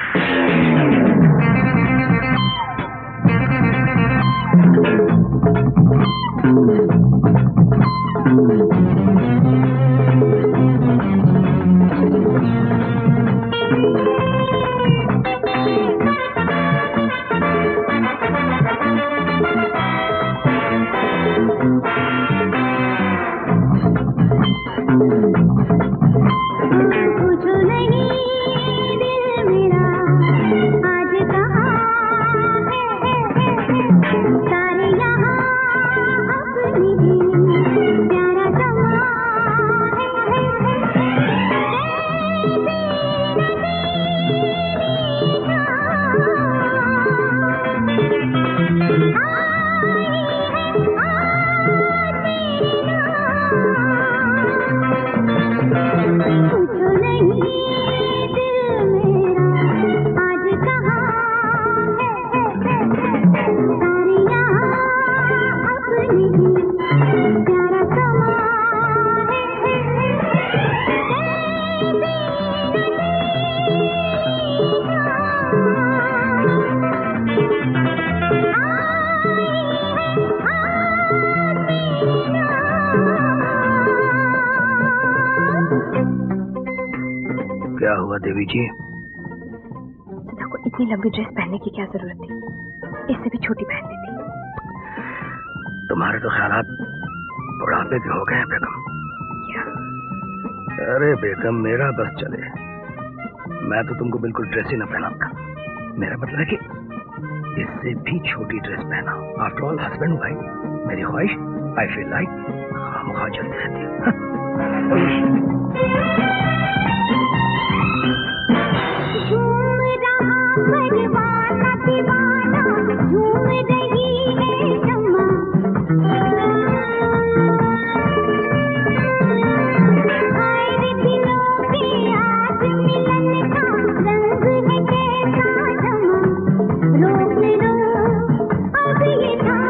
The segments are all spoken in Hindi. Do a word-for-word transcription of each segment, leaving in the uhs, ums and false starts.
देवी जी, सुधा को इतनी लंबी ड्रेस पहनने की क्या जरूरत थी? इससे भी छोटी पहन लेती। तुम्हारे तो ख्यालात बुढ़ापे के हो गए हैं बेगम। क्या? अरे बेगम, मेरा बस चले, मैं तो तुमको बिल्कुल ड्रेस ही न पहनाऊंगा। मेरा मतलब है कि इससे भी छोटी ड्रेस पहना। आफ्टर ऑल हस्बैंड भाई, मेरी ख्वाहिश आई फील लाइक खामखा जलती रहती है। परवाना दीवाना झूम रही है शम्मा, आए रे दिलों के आज मिलन का रंग है कैसा जमा, रोक लो अब ये था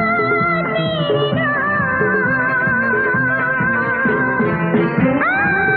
Ah!